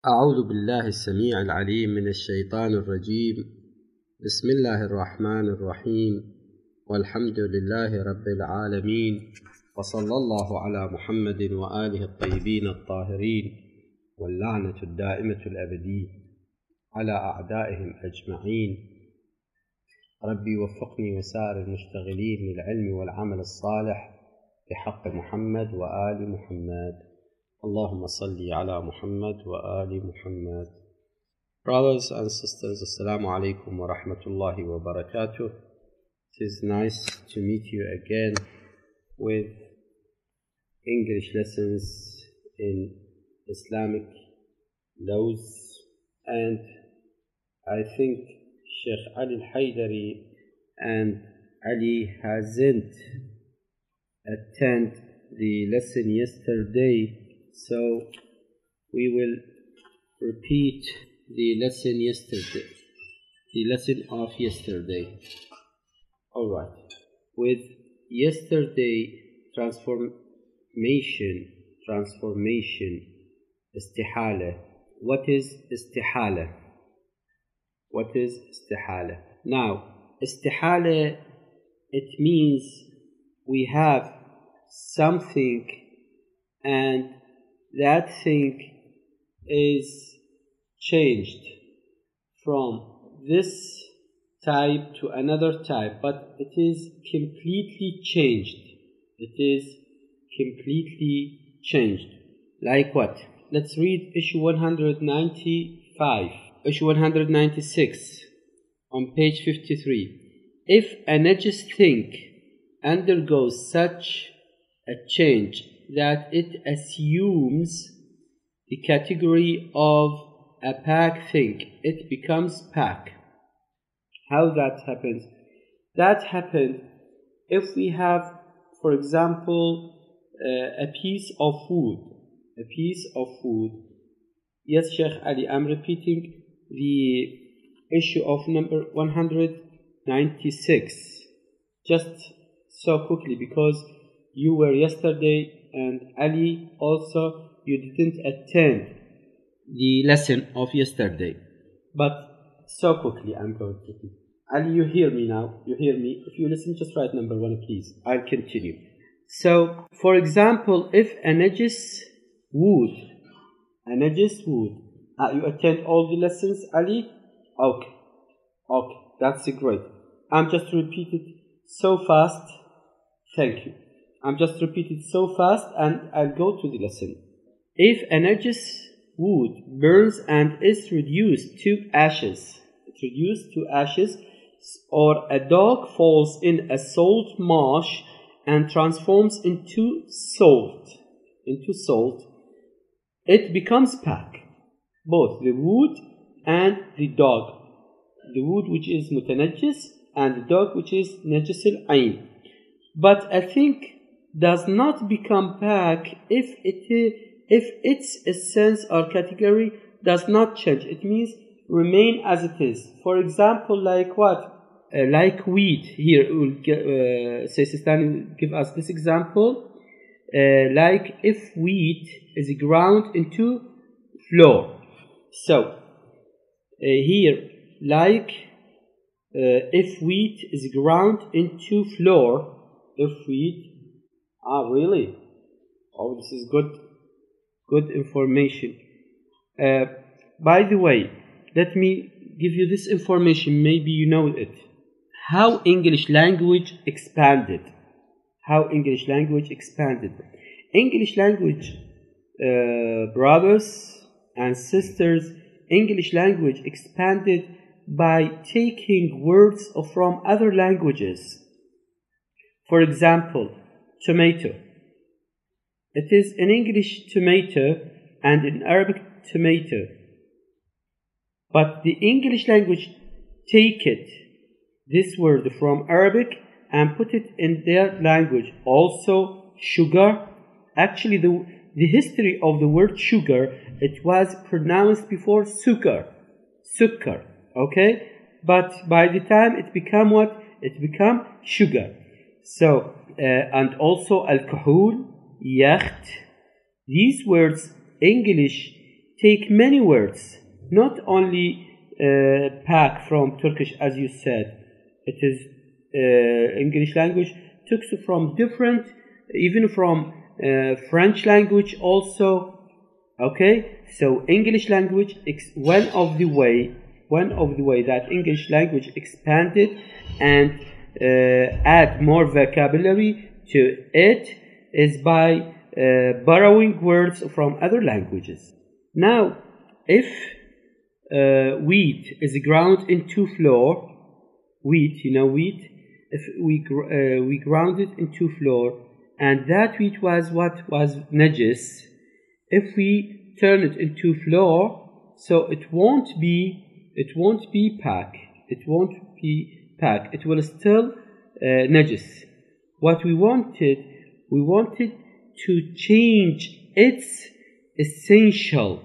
أعوذ بالله السميع العليم من الشيطان الرجيم. بسم الله الرحمن الرحيم، والحمد لله رب العالمين، وصلى الله على محمد وآله الطيبين الطاهرين، واللعنة الدائمة الأبدية على أعدائهم أجمعين. ربي وفقني وسائر المشتغلين للعلم والعمل الصالح بحق محمد وآل محمد. اللهم صل على محمد وآل محمد. Brothers and sisters, Assalamu alaikum wa rahmatullahi wa barakatuh. It is nice to meet you again with English lessons in Islamic laws, and I think Sheikh Ali al-Haydari and Ali hasn't attended the lesson yesterday, so we will repeat the lesson of yesterday. Alright. With yesterday, transformation, istihala. What is istihala? Now, istihala, it means we have something and that thing is changed from this type to another type, but it is completely changed. Like what? Let's read issue 196 on page 53. If a najis thing undergoes such a change that it assumes the category of a pak thing, it becomes pak. How that happens? That happens if we have, for example, a piece of food. Yes, Sheikh Ali, I'm repeating the issue of number 196 just so quickly because you were yesterday, and Ali also, you didn't attend the lesson of yesterday. But so quickly I'm going to repeat. Ali, you hear me now? You hear me? If you listen, just write number 1, please. I'll continue. So, for example, if a najis wood, you attend all the lessons, Ali? Okay, that's great. I'm just repeating so fast. Thank you. I'm just repeating so fast and I'll go to the lesson. If a najis wood burns and is reduced to ashes, or a dog falls in a salt marsh and transforms into salt, it becomes pak. Both the wood and the dog. The wood which is mutanajjis and the dog which is najis al-ayn. But a thing does not become pak if its essence or category does not change. It means remain as it is. For example, like what? Like wheat. Here, Sistani will give us this example. Like if wheat is ground into flour. So, here, like if wheat is ground into flour. Really? Oh, this is good information. By the way, let me give you this information, maybe you know it. How English language expanded. English language, brothers and sisters, English language expanded by taking words from other languages. For example, tomato. It is in English tomato and in Arabic tomato. But the English language take this word from Arabic and put it in their language. Also, sugar. Actually, the history of the word sugar, it was pronounced before sukkar. Okay? But by the time it became what? It became sugar. So, and also alcohol, yacht. These words English take many words, not only pak from Turkish, as you said. It is English language took from different, even from French language also. Okay, so English language, one of the way that English language expanded and add more vocabulary to it is by borrowing words from other languages. Now, if wheat is ground into flour, wheat, if we ground it into flour, and that wheat was najis, if we turn it into flour, so it won't be pak. It will still najis. What we wanted to change its essential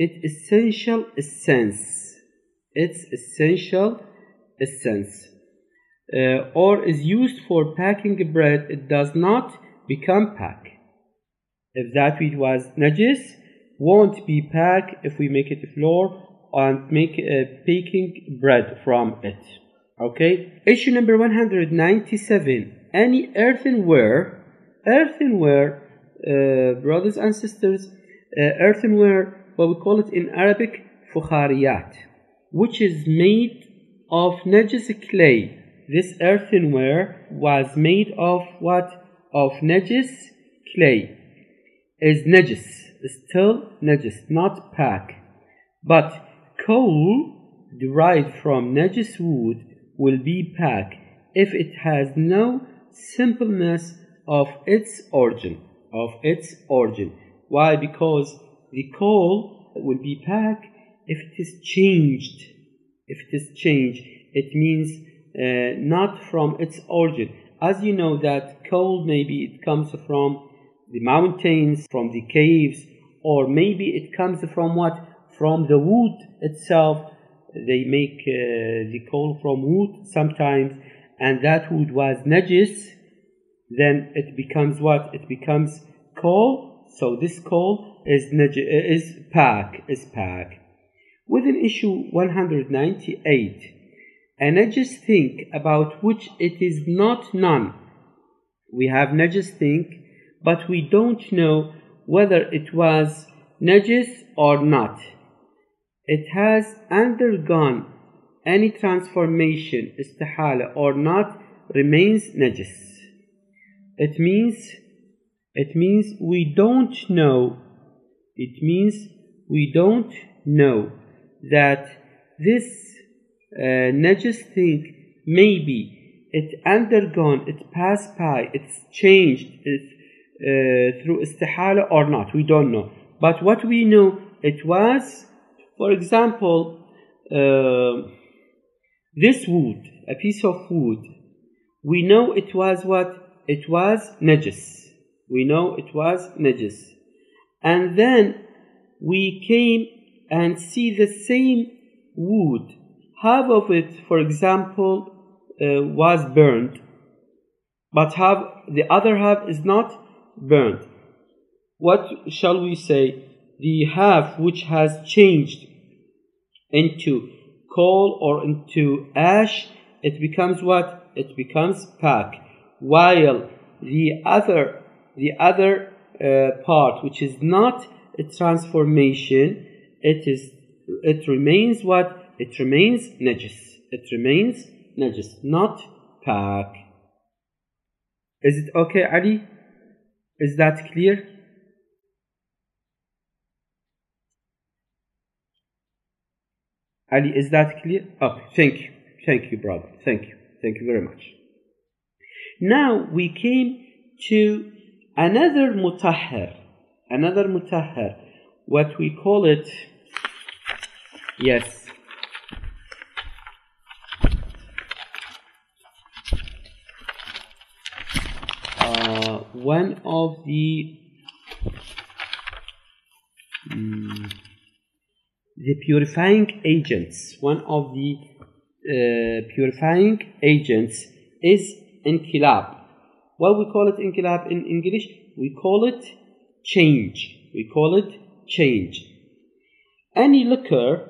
essence, or is used for packing bread. It does not become pak. If that wheat was najis, won't be pak if we make it flour and make baking bread from it. Okay. Issue number 197. Any earthenware, brothers and sisters, earthenware, what we call it in Arabic, fukhariyat, which is made of najis clay. This earthenware was made of what? Of najis clay. Is najis, still najis, not pak. But coal derived from najis wood will be pak if it has no simpleness of its origin. Why? Because the coal will be pak if it is changed. It means not from its origin. As you know that coal, maybe it comes from the mountains, from the caves, or maybe it comes from what? From the wood itself. They make the coal from wood sometimes, and that wood was najis. Then it becomes what? It becomes coal. So this coal is pak. Within issue 198, a najis thing about which it is not known. We have najis thing, but we don't know whether it was najis or not. It has undergone any transformation, istihala, or not, remains najis. It means we don't know. It means we don't know that this najis thing, maybe it undergone, it passed by, it's changed through istihala or not. We don't know. But what we know, it was, for example, this wood, a piece of wood, we know it was what? It was najis. We know it was najis. And then we came and see the same wood. Half of it, for example, was burned, but the other half is not burned. What shall we say? The half which has changed into coal or into ash, it becomes what? It becomes pak. While the other part, which is not a transformation, it remains what? It remains najis. It remains najis, not pak. Is it okay, Ali? Is that clear? Ali, is that clear? Oh, thank you, brother. Thank you very much. Now we came to another mutahhar, what we call it, yes, one of the purifying agents. One of the purifying agents is inqilab. What we call it inqilab in English? We call it change. any liquor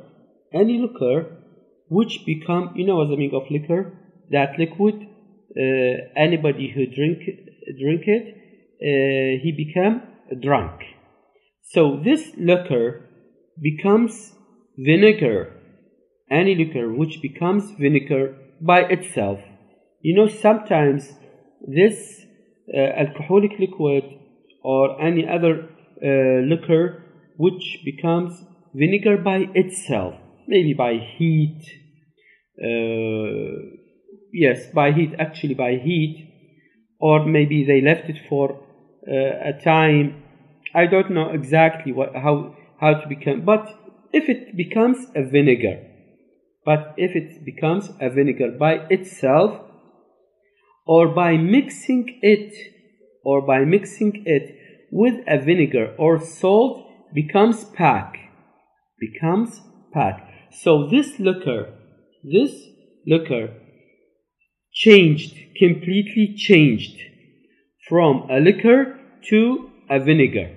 which become, you know what's the meaning of liquor? That liquid, anybody who drink it, he become drunk. So this liquor becomes vinegar. Any liquor which becomes vinegar by itself. You know, sometimes this alcoholic liquid or any other liquor which becomes vinegar by itself, maybe by heat, by heat, or maybe they left it for a time. I don't know exactly how to become, but if it becomes a vinegar by itself, or by mixing it with a vinegar or salt, becomes pak. So this liquor completely changed from a liquor to a vinegar.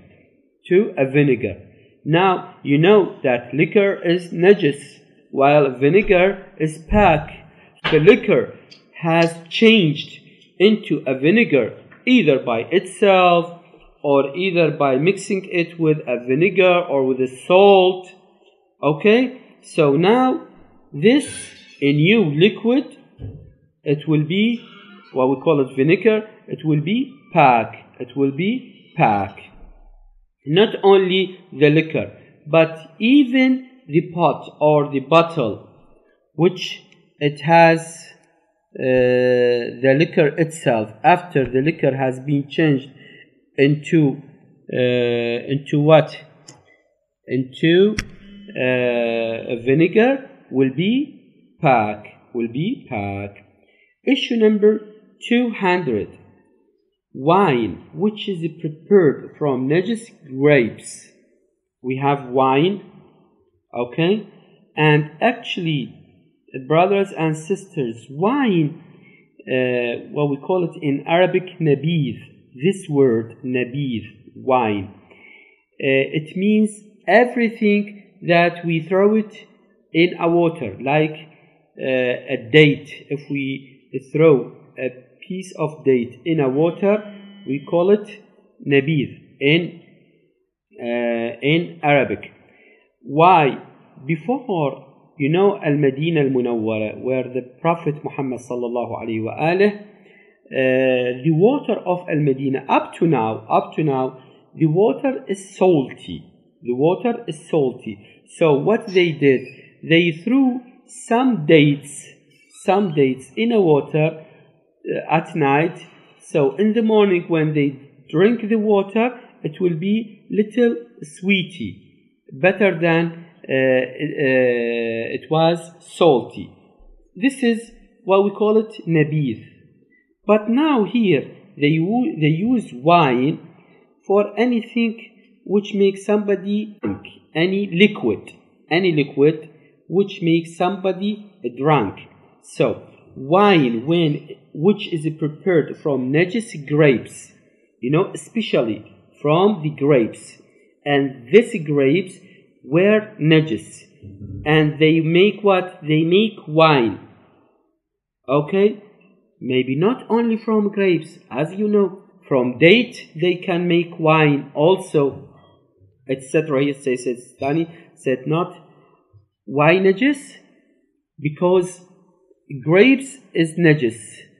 Now you know that liquor is najis, while vinegar is pak. The liquor has changed into a vinegar either by itself or either by mixing it with a vinegar or with a salt. Okay, so now this a new liquid, it will be what we call it vinegar. It will be pak. Not only the liquor, but even the pot or the bottle which it has the liquor itself, after the liquor has been changed into what? Into vinegar, will be pak. Issue number 200. Wine which is prepared from najis grapes. We have wine, okay, and actually, brothers and sisters, wine, what we call it in Arabic, nabidh. This word, nabidh, wine, it means everything that we throw it in a water, like a date. If we throw a piece of date in a water, we call it nabidh in Arabic. Why? Before, you know, Al-Madinah Al-Munawwara, where the Prophet Muhammad sallallahu alayhi wa alih, the water of Al-Madinah up to now, the water is salty. So what they did, they threw some dates in a water at night. So in the morning when they drink the water, it will be little sweety, better than it was salty. This is what we call it nabidh. But now here they use wine for anything which makes somebody drunk, any liquid which makes somebody drunk. So wine which is prepared from najis grapes, you know, especially from the grapes, and these grapes were najis, and they make what? They make wine. Okay, maybe not only from grapes, as you know, from date they can make wine also, etc. He says, Dani said not why najis, because grapes is najis,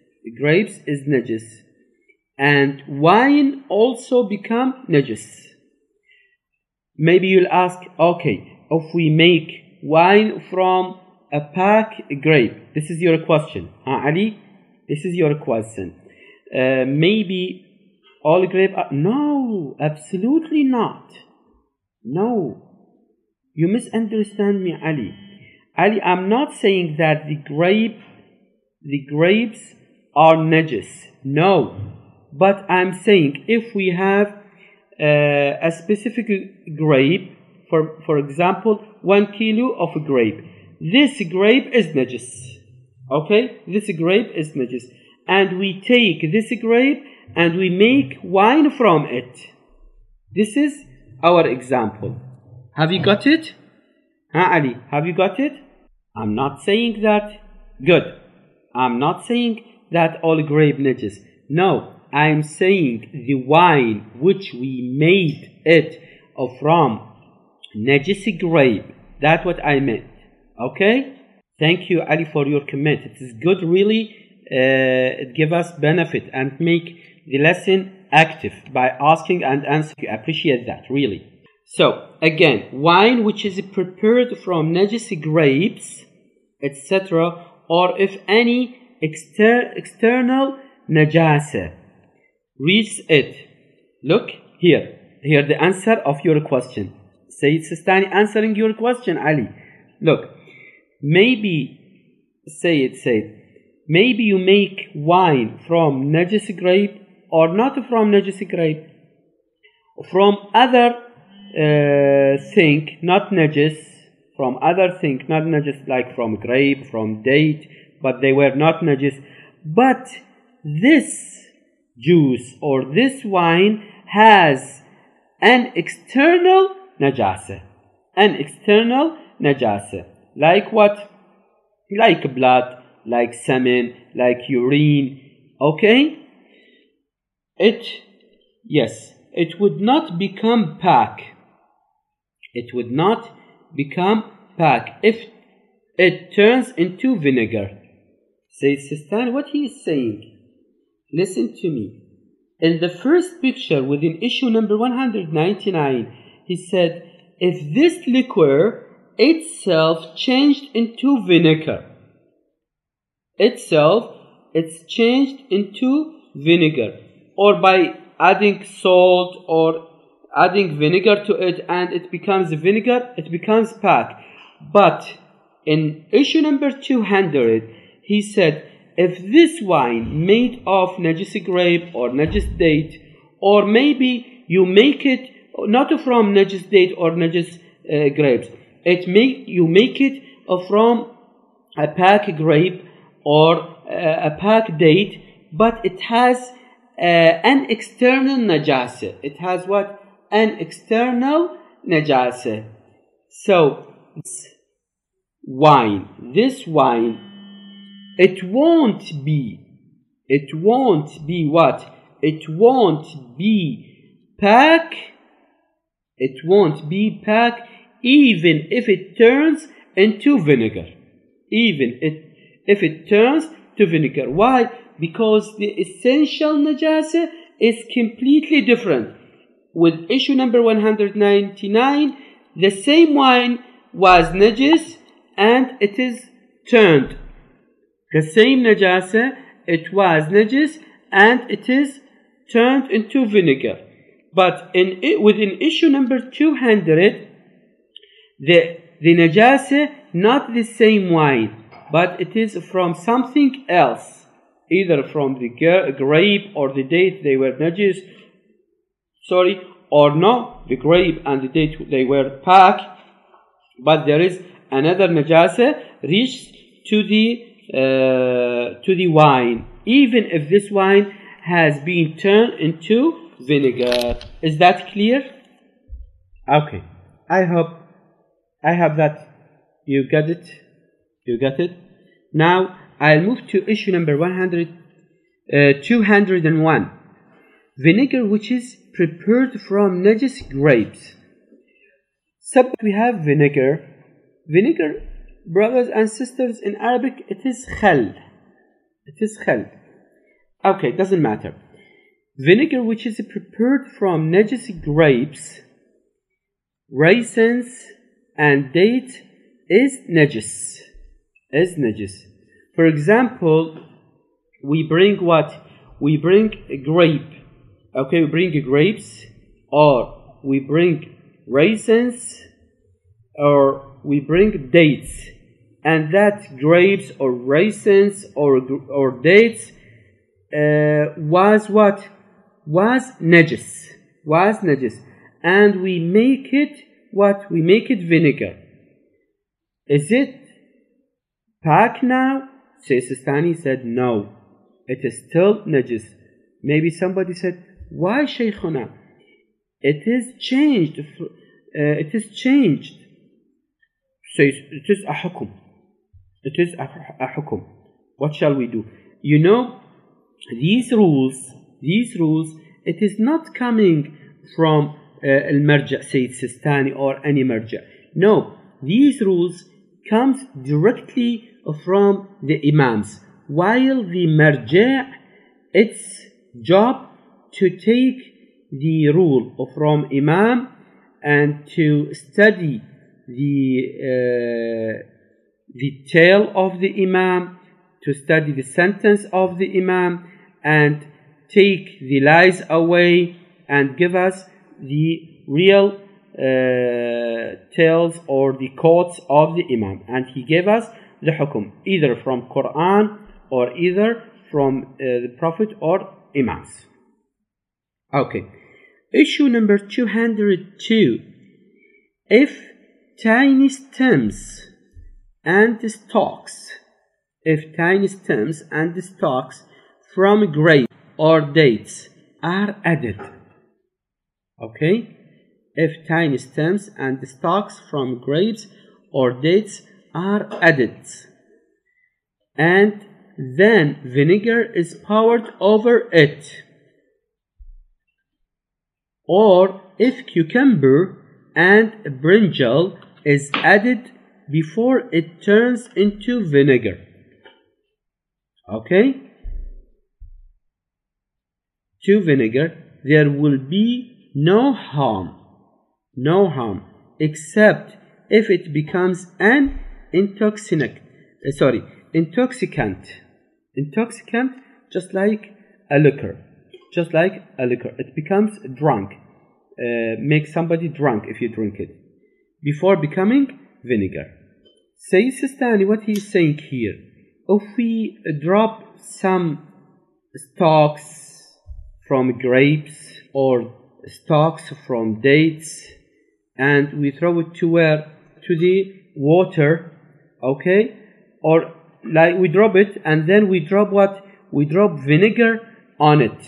and wine also become najis. Maybe you'll ask, okay, if we make wine from a pak grape, this is your question, Ali? This is your question. Maybe all grape are... No, absolutely not. No. You misunderstand me, Ali. Ali, I'm not saying that the grapes are najis. No. But I'm saying if we have a specific grape, for example, 1 kilo of a grape, this grape is najis. Okay, this grape is najis, and we take this grape and we make wine from it. This is our example. Have you got it? Huh, Ali? Have you got it? I'm not saying that. Good. I'm not saying that all grape najis. No, I'm saying the wine which we made it from najis grape. That's what I meant. Okay? Thank you, Ali, for your comment. It is good, really. It gives us benefit and make the lesson active by asking and answering. I appreciate that, really. So, again, wine which is prepared from najis grapes, etc., or if any external najasa reaches it. Look here. Here the answer of your question. Sayyid Sistani answering your question, Ali. Look, maybe, maybe you make wine from najis grape or not from najis grape, from other thing, not najis, from other thing, not najis, like from grape, from date, but they were not najis. But this juice or this wine has an external najasa. An external najasa. Like what? Like blood, like semen, like urine. Okay? It would not become pak. It would not become pak if it turns into vinegar. Sayyid Sistani, what he is saying, listen to me. In the first picture within issue number 199, he said, if this liquor itself changed into vinegar, it's changed into vinegar, or by adding salt or adding vinegar to it and it becomes vinegar, it becomes pak. But in issue number 200, he said, if this wine made of najis grape or najis date, or maybe you make it not from najis date or najis grapes, you make it from a pak grape or a pak date, but it has an external najasa. It has what? An external najasa. So, this wine, it won't be what? It won't be pak. It won't be pak even if it turns into vinegar. Even if it turns to vinegar. Why? Because the essential najasa is completely different. With issue number 199, the same wine was najis and it is turned. The same najasa, it was najis and it is turned into vinegar. But within issue number 200, the najasa, not the same wine, but it is from something else. Either from the grape or the date they were najis, or no, the grape and the date they were pak, but there is another najasa reached to the wine, even if this wine has been turned into vinegar. Is that clear? Okay, I hope that you got it. Now I'll move to issue number 201. Vinegar which is prepared from najis grapes. So we have vinegar. Vinegar, brothers and sisters, in Arabic it is khal. Okay, doesn't matter. Vinegar which is prepared from najis grapes, raisins and date is najis. For example, we bring what? We bring a grape. Okay, we bring grapes, or we bring raisins, or we bring dates. And that grapes or raisins or dates was what? Was najis. And we make it what? We make it vinegar. Is it pak now? Shaykh Sistani said no, it is still najis. Maybe somebody said, why Shaykhuna? It is changed So it is a hukum. It is a hukum. What shall we do? You know, these rules, it is not coming from al-marja, Sayyid Sistani or any marja. No, these rules comes directly from the imams, while the marja, its job to take the rule from imam and to study the tale of the imam, to study the sentence of the imam, and take the lies away and give us the real tales or the quotes of the imam. And he gave us the hukum either from Quran or either from the Prophet or imams. Okay. Issue number 202. If tiny stems and stalks, from grapes or dates are added. Okay? If tiny stems and stalks from grapes or dates are added, and then vinegar is poured over it, or if cucumber and brinjal is added before it turns into vinegar. Okay? To vinegar, there will be no harm, except if it becomes an intoxicant, just like a liquor. It becomes drunk, makes somebody drunk if you drink it, before becoming vinegar. Sayyid Sistani, what he is saying here, if we drop some stalks from grapes or stalks from dates and we throw it to where? To the water, okay? Or like we drop it and then we drop what? We drop vinegar on it.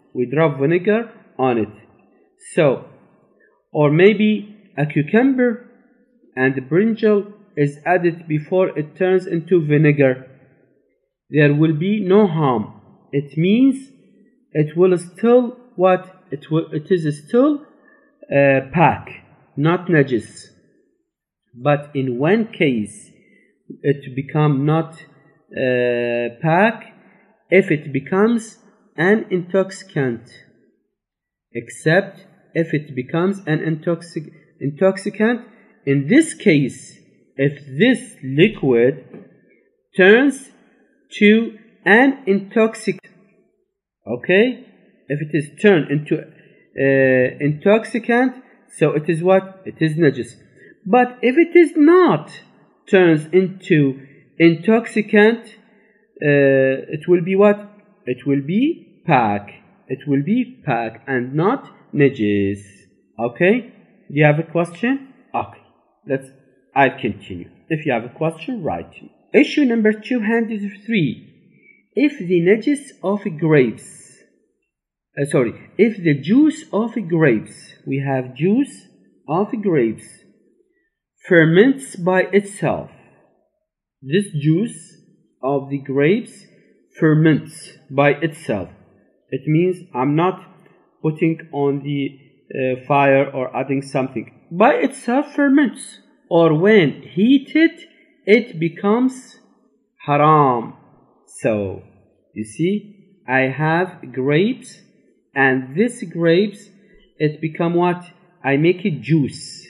So, or maybe a cucumber and brinjal is added before it turns into vinegar. There will be no harm. It means it will still what? It is still pak, not najis. But in one case, it become not pak if it becomes an intoxicant, except if it becomes an intoxicant. In this case, if this liquid turns to an intoxicant, okay? If it is turned into intoxicant, so it is what? It is najis. But if it is not turns into intoxicant, it will be what? It will be pak. And not najis. Okay? Do you have a question? Okay. I'll continue. If you have a question, write me. Issue number 203. If the najis of grapes, if the juice of grapes, we have juice of grapes, ferments by itself. This juice of the grapes ferments by itself. It means I'm not putting on the fire or adding something. By itself ferments. Or when heated, it becomes haram. So, you see, I have grapes, and this grapes, it become what? I make it juice.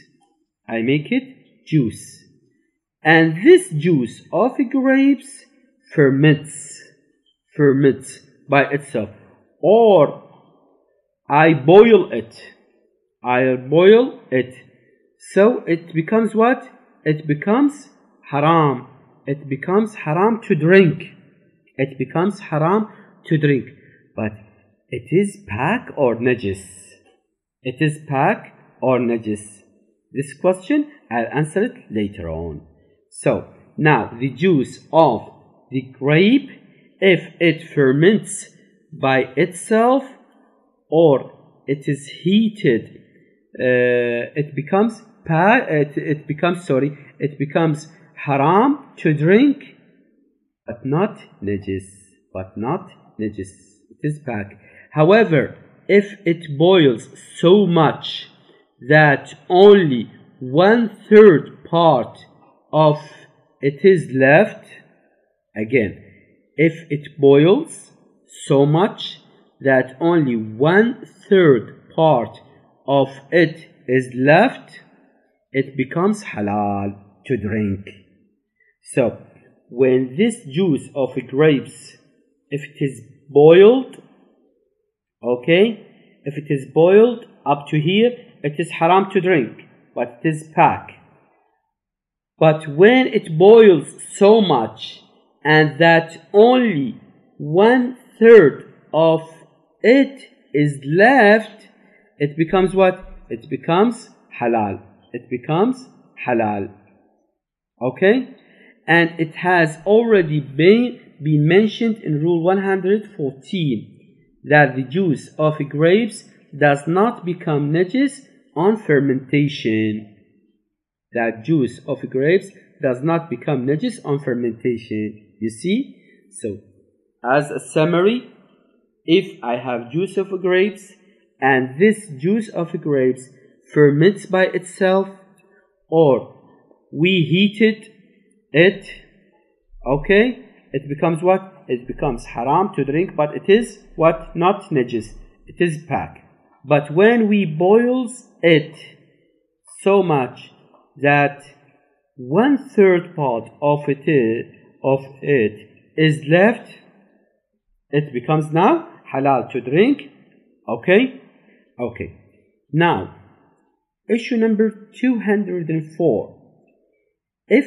And this juice of grapes ferments by itself. Or I boil it. So it becomes what? It becomes haram. It becomes haram to drink. But it is pak or najis? This question, I'll answer it later on. So, now the juice of the grape, if it ferments by itself or it is heated, it becomes it becomes haram to drink, but not najis. It is pack. However, if it boils so much that only 1/3 part of it is left, again, if it boils so much that only 1/3 part of it is left, it becomes halal to drink. So, when this juice of grapes, if it is boiled, okay, if it is boiled up to here, it is haram to drink, but it is pack. But when it boils so much and that only 1/3 of it is left, it becomes what? It becomes halal. It becomes halal. Okay? And it has already been mentioned in Rule 114 that the juice of grapes does not become najis on fermentation. That juice of grapes does not become najis on fermentation. You see? So, as a summary, if I have juice of grapes and this juice of grapes ferments by itself, or we heated it, okay, it becomes what? It becomes haram to drink, but it is what? Not najis. It is pack. But when we boils it so much that 1/3 part of it is left, it becomes now halal to drink. Okay? Okay. Now, issue number 204. If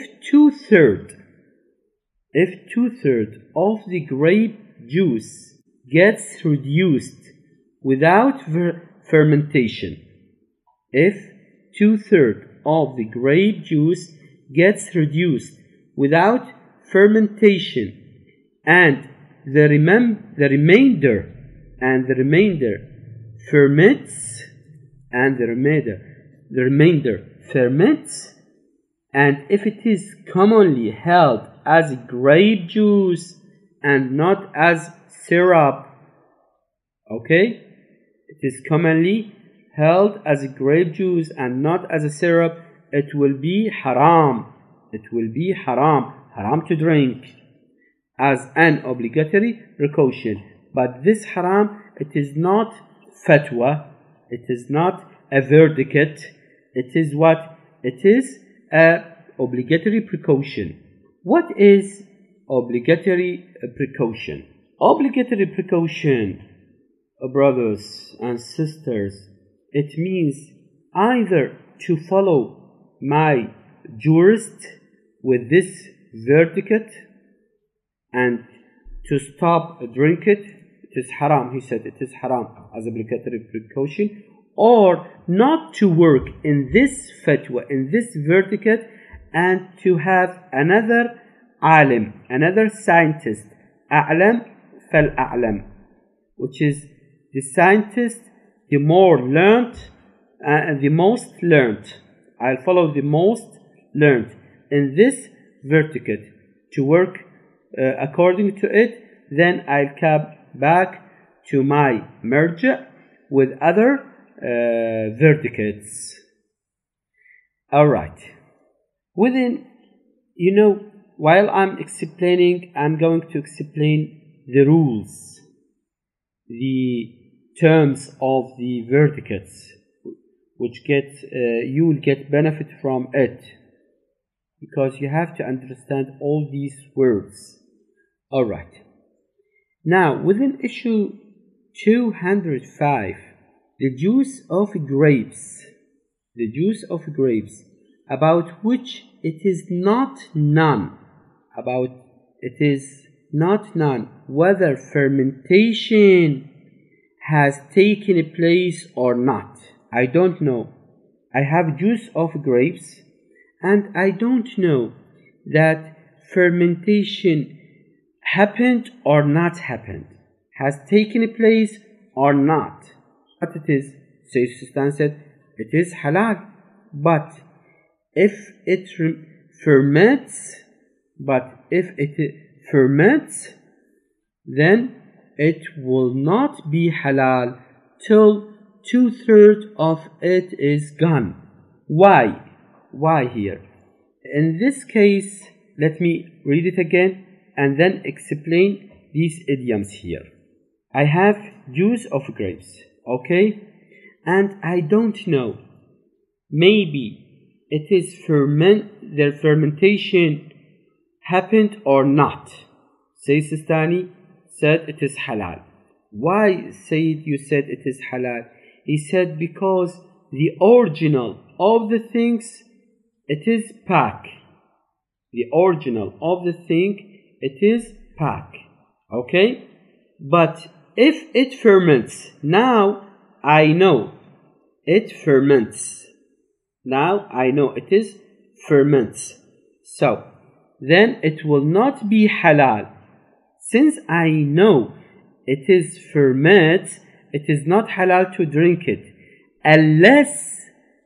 two-thirds of the grape juice gets reduced without fermentation, if 2/3 of the grape juice gets reduced without fermentation, and the remainder ferments, and if it is commonly held as grape juice and not as syrup, okay, it is commonly held as a grape juice and not as a syrup, it will be haram. It will be haram to drink as an obligatory precaution. But this haram, it is not fatwa, it is not a verdict, it is what? It is a obligatory precaution. What is obligatory precaution? Obligatory precaution, brothers and sisters, it means either to follow my jurist with this verdict and to stop drink it is haram. He said it is haram as obligatory precaution, or not to work in this fatwa, in this verdict, and to have another alim, another scientist, a'lam fal-a'lam, which is the scientist, the more learned, the most learned. I'll follow the most learned in this verdict to work according to it. Then I'll come back to my marja with other verdicts. Alright. While I'm explaining, I'm going to explain the rules, the terms of the verdicts, which you will get benefit from it, because you have to understand all these words. Alright. Now, within issue 205, the juice of grapes, about which it is not known, whether fermentation has taken place or not. I don't know. I have juice of grapes and I don't know that fermentation happened or not happened, has taken place or not. But it is, Sayyid Sistan said, it is halal. But if it ferments, but if it ferments, then it will not be halal till 2/3 of it is gone. Why? Why here? In this case, let me read it again and then explain these idioms here. I have juice of grapes, okay? And I don't know. Maybe it is their fermentation happened or not. Sayyid Sistani said it is halal. Why, Sayyid, you said it is halal? He said because the original of the things, it is pak. The original of the thing, it is pak. Okay? But if it ferments, now I know it ferments. Now I know it is ferments. So, then it will not be halal. Since I know it is ferments, it is not halal to drink it. Unless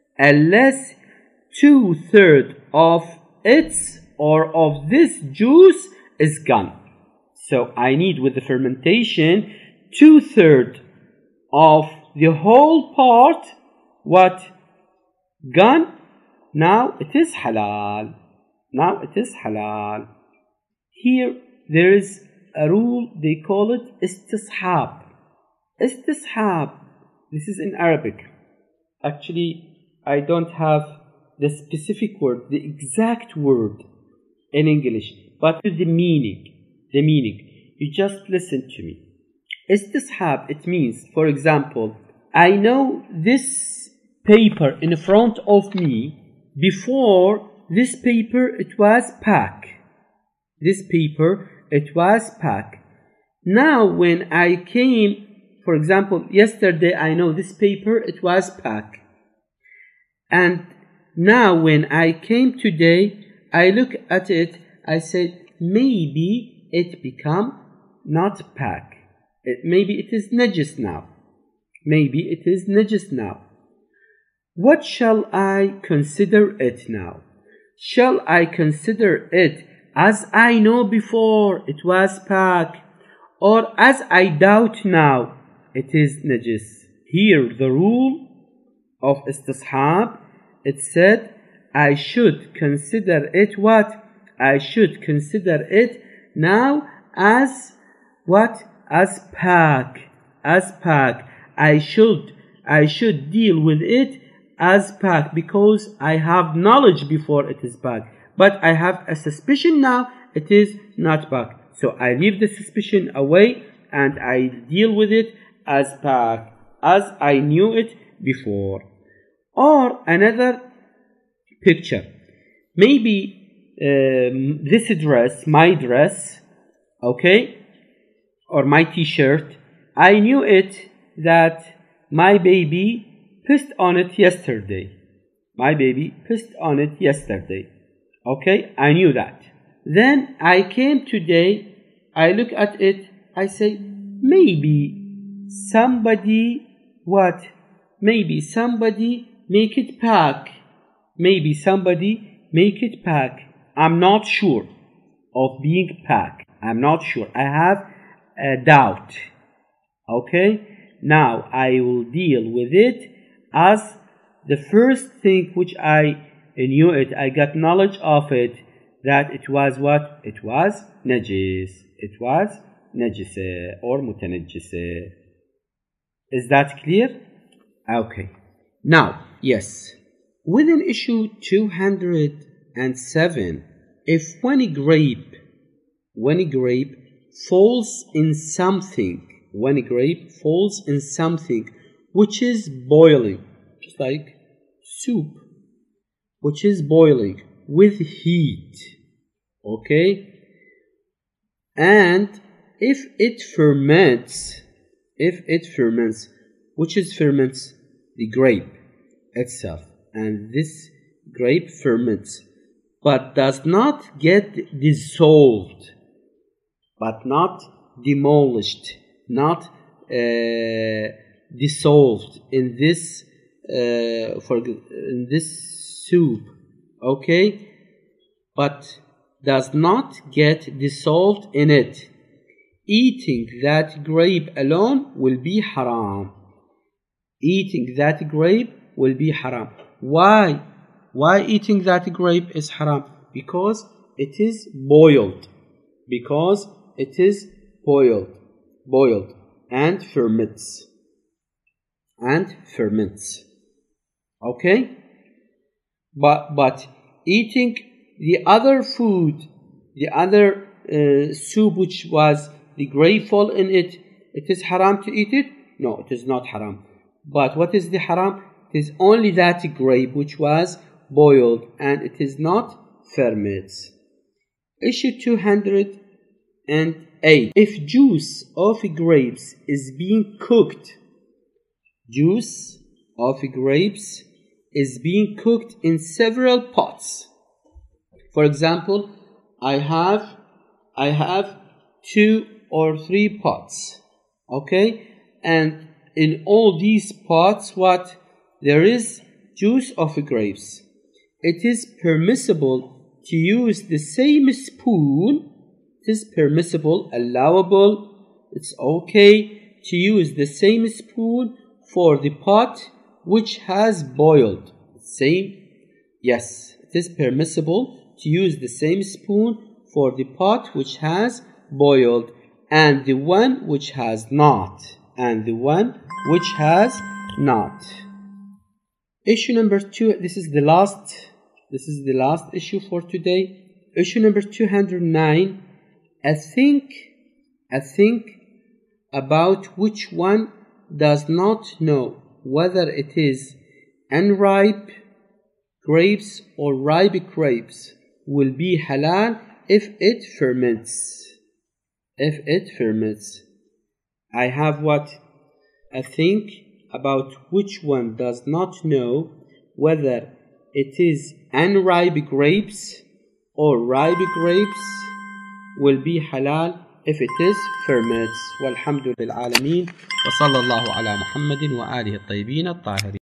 2/3 of its or of this juice is gone. So I need with the fermentation 2/3 of the whole part, what? Gone. Now it is halal. Now it is halal. Here there is a rule, they call it istishab. Istishab. This is in Arabic. Actually, I don't have the specific word, the exact word in English, but the meaning. The meaning. You just listen to me. Istishab, it means, for example, I know this paper in front of me. Before this paper, it was pak. This paper, it was pak. Now, when I came, for example, yesterday, I know this paper, it was pak. And now, when I came today, I look at it, I said, maybe it become not pak. Maybe it is najis now. Maybe it is najis now. What shall I consider it now? Shall I consider it as I know before it was pak, or as I doubt now it is najis? Here the rule of istishab, it said I should consider it what? I should consider it now as what? As pak. As pak. I should deal with it as pak because I have knowledge before it is pak. But I have a suspicion now it is not pak. So I leave the suspicion away and I deal with it as pak, as I knew it before. Or another picture. Maybe this dress, my dress, okay, or my t-shirt, I knew it that my baby pissed on it yesterday. My baby pissed on it yesterday. Okay, I knew that. Then I came today, I look at it, I say, maybe somebody, what? Maybe somebody make it pak. Maybe somebody make it pak. I'm not sure of being pak. I'm not sure. I have a doubt. Okay? Now I will deal with it as the first thing which I knew it, I got knowledge of it, that it was what? It was najis. It was najis or mutanajjis. Is that clear? Okay. Now, yes. Within issue 207, if when a grape falls in something, when a grape falls in something which is boiling, just like soup, which is boiling with heat, okay, and if it ferments, which is ferments? The grape itself, and this grape ferments, but does not get dissolved, but not demolished, not dissolved in this in this soup, okay, but does not get dissolved in it. Eating that grape alone will be haram. Eating that grape will be haram. Why? Why eating that grape is haram? Because it is boiled. Because it is boiled and ferments. Okay? But eating the other food, the other soup which was the grape fall in it, it is haram to eat it? No, it is not haram. But what is the haram? It is only that grape which was boiled and it is not ferments. Issue 208. If juice of grapes is being cooked, juice of grapes is being cooked in several pots. For example, I have 2 or 3 pots, okay, and in all these pots, what there is juice of grapes. It is permissible to use the same spoon. It is permissible, allowable. It's okay to use the same spoon for the pot which has boiled. Yes, it is permissible to use the same spoon for the pot which has boiled and the one which has not. Issue number 2. This is the last issue for today. Issue number 209. A think about which one does not know whether it is unripe grapes or ripe grapes will be halal if it ferments. I have a think about which one does not know whether it is unripe grapes or ripe grapes will be halal if it is ferments. والحمد لله العالمين وصلى الله على محمد وآله الطيبين الطاهرين.